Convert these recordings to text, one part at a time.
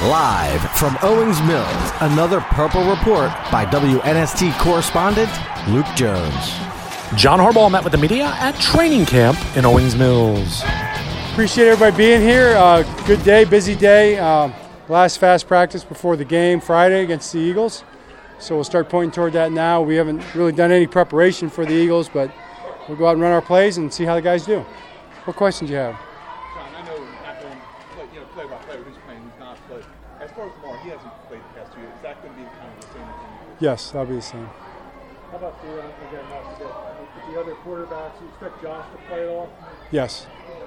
Live from Owings Mills, another Purple Report by WNST correspondent Luke Jones. John Harbaugh met with the media at training camp in Owings Mills. Appreciate everybody being here. Good day, busy day. Last fast practice before the game Friday against the Eagles. So we'll start pointing toward that now. We haven't really done any preparation for the Eagles, but we'll go out and run our plays and see how the guys do. What questions do you have? John, I know not going play by play, who's playing, who's not, but as far as Lamar, he hasn't played the past 2 years. Is that going to be kind of the same thing? Yes, that'll be the same. How about the other quarterbacks? You expect Josh to play at all? Yes.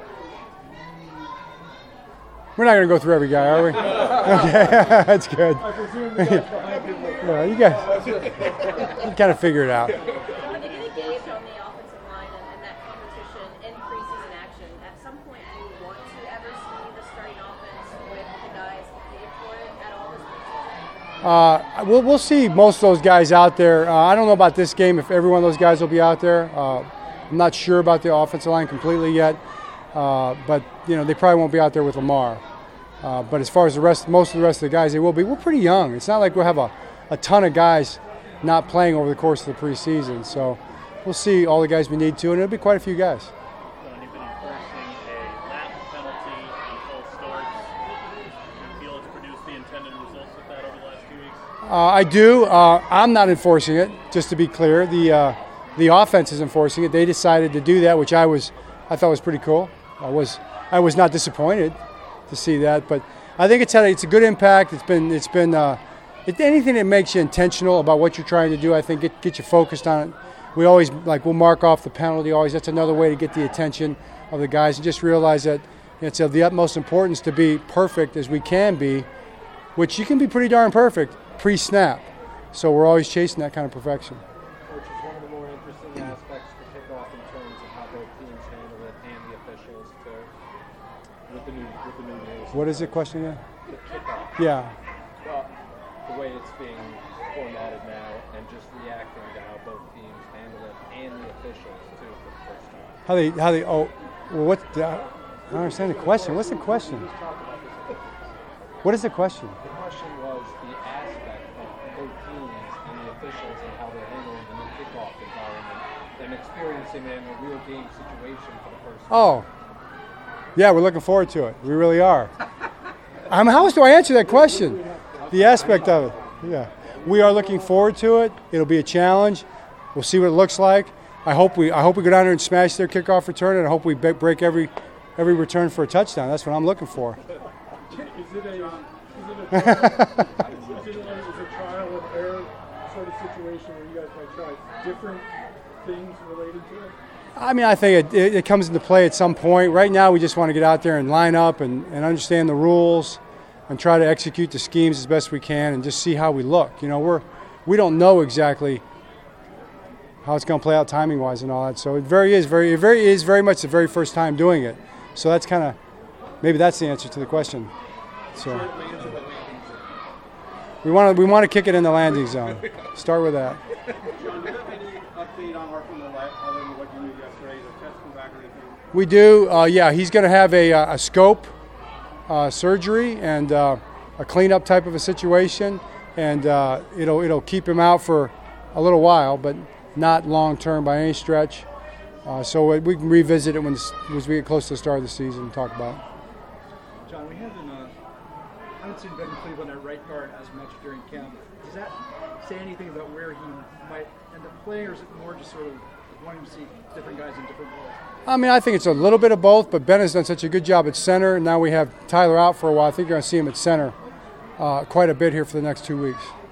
We're not going to go through every guy, are we? Okay, that's good. I presume the guys behind him. Yeah, you guys kind of figure it out. When they get engaged on the offensive line and that competition in preseason action, at some point do you want to ever see the starting offense with the guys paid for it at all this preseason? We'll see most of those guys out there. I don't know about this game if every one of those guys will be out there. I'm not sure about the offensive line completely yet, but they probably won't be out there with Lamar. But as far as most of the rest of the guys, they will be. We're pretty young. It's not like we'll have a ton of guys not playing over the course of the preseason. So we'll see all the guys we need to, and it'll be quite a few guys. John, you've been enforcing a lap penalty on false starts. Do you feel it's produced the intended results with that over the last 2 weeks? I do. I'm not enforcing it, just to be clear. The offense is enforcing it. They decided to do that, which I thought was pretty cool. I was not disappointed to see that, but I think it's a good impact. It's been anything that makes you intentional about what you're trying to do. I think get you focused on it. We always we'll mark off the penalty. Always that's another way to get the attention of the guys and just realize that it's of the utmost importance to be perfect as we can be, which you can be pretty darn perfect pre-snap. So we're always chasing that kind of perfection. Which is one of the more interesting aspects to kick off in terms of how both teams handle it and the officials with the new rules. What is the question again? The kickoff. Yeah. Well, the way it's being formatted now, and just reacting to how both teams handle it and the officials too for the first time. How they I don't understand the question. What's the question? What is the question? The question was the aspect of both teams and the officials and how they're handling the new kickoff environment and experiencing it in a real game situation for the first time. Oh. Yeah, we're looking forward to it. We really are. How else do I answer that question? The aspect of it. Yeah. We are looking forward to it. It'll be a challenge. We'll see what it looks like. I hope we go down there and smash their kickoff return, and I hope we break every return for a touchdown. That's what I'm looking for. Is it a trial and error sort of situation where you guys might try different things related to it? I mean, I think it comes into play at some point. Right now, we just want to get out there and line up and understand the rules and try to execute the schemes as best we can and just see how we look. We don't know exactly how it's going to play out timing-wise and all that. So it is very much the very first time doing it. So that's maybe that's the answer to the question. So we want to kick it in the landing zone. Start with that. John, do you have any update on Arthur Millette other than what you knew yesterday? Is the test come back or anything? We do. Yeah, he's going to have a scope surgery and a cleanup type of a situation, and it'll keep him out for a little while, but not long term by any stretch. So we can revisit it as we get close to the start of the season and talk about it. John, we haven't seen Ben Cleveland at right guard as much during camp. Does that say anything about where he might end up playing, or is it more just sort of wanting to see different guys in different roles? I mean, I think it's a little bit of both, but Ben has done such a good job at center. Now we have Tyler out for a while. I think you're going to see him at center quite a bit here for the next 2 weeks.